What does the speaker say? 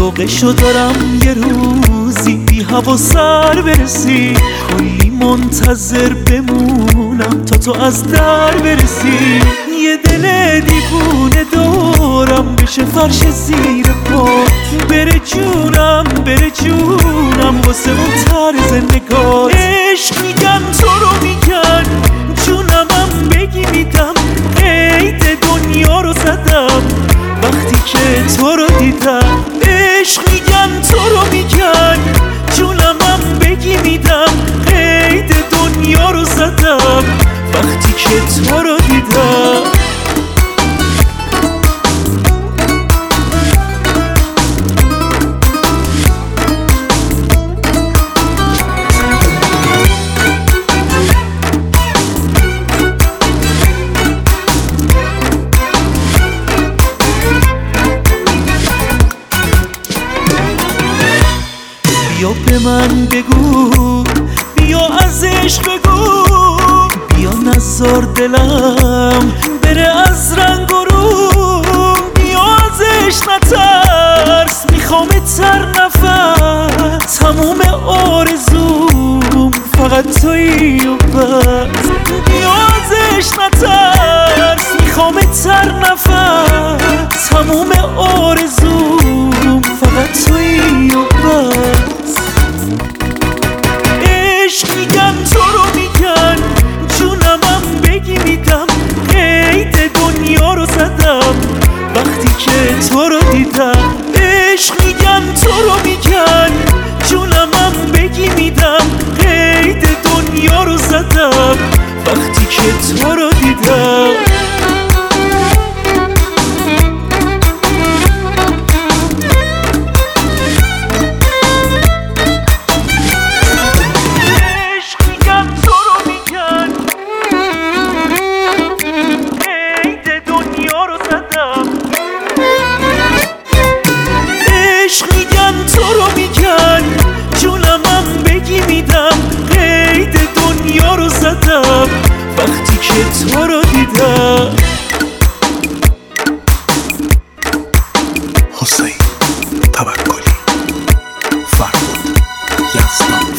شوقشو دارم یه روزی بی هوا سر برسی، کلی منتظر بمونم تا تو از در برسی. یه دل دیوونه دورم بشه فرش زیر پا، بره جونم بره جونم واسه اون طرز نگات. عشق میگن تو رو میگن جونمم بگی میدم، عید دنیا رو زدم وقتی که تو رو دیدم. عشق میگن تو رو میگن جونمم بگی میدم، عید دنیا رو زدم وقتی که تو رو دیدم. بیا به من بگو، بیا از عشق بگو، بیا نذار دلم بره از رنگ و روم. بیا ازش نترس میخوامت هر نفس، تموم آرزوم فقط تویی و بس. بیا ازش نترس میخوامت هر نفس، تموم آرزوم فقط تویی و بس. عشق میگن تو رو میگن جونمم بگی میدم، عید دنیا رو زدم وقتی که تو رو دیدم. عشق میگن تو رو میگن جونمم بگی میدم، عید دنیا رو زدم وقتی که تو رو دیدم. عشق میگن تو رو میگن جونمم بگی میدم، عید دنیا رو زدم وقتی که تو رو دیدم. حسین توکلی، فرهاد یزدان.